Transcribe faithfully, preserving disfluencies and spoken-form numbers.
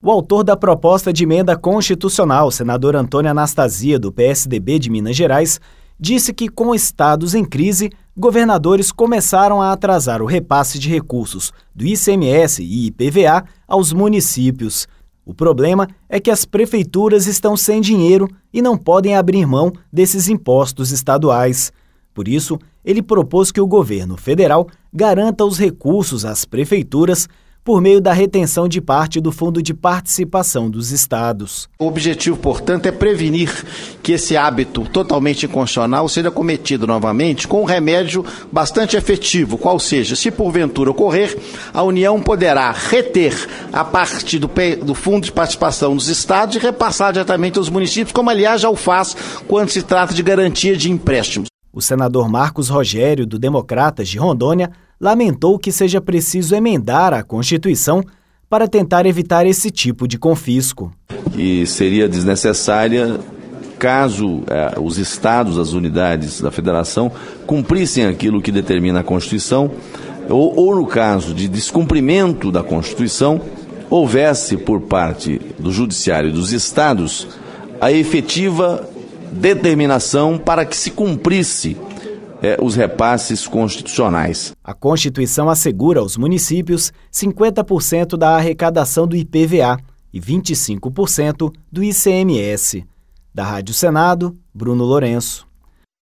O autor da proposta de emenda constitucional, senador Antônio Anastasia, do P S D B de Minas Gerais, disse que, com estados em crise, governadores começaram a atrasar o repasse de recursos do I C M S e I P V A aos municípios. O problema é que as prefeituras estão sem dinheiro e não podem abrir mão desses impostos estaduais. Por isso, ele propôs que o governo federal garanta os recursos às prefeituras por meio da retenção de parte do Fundo de Participação dos Estados. O objetivo, portanto, é prevenir que esse hábito totalmente inconstitucional seja cometido novamente com um remédio bastante efetivo, qual seja, se porventura ocorrer, a União poderá reter a parte do, do Fundo de Participação dos Estados e repassar diretamente aos municípios, como aliás já o faz quando se trata de garantia de empréstimos. O senador Marcos Rogério, do Democratas de Rondônia, lamentou que seja preciso emendar a Constituição para tentar evitar esse tipo de confisco. E seria desnecessária caso eh, os estados, as unidades da federação, cumprissem aquilo que determina a Constituição, ou, ou no caso de descumprimento da Constituição, houvesse por parte do Judiciário dos estados a efetiva determinação para que se cumprisse É, os repasses constitucionais. A Constituição assegura aos municípios cinquenta por cento da arrecadação do I P V A e vinte e cinco por cento do I C M S. Da Rádio Senado, Bruno Lourenço.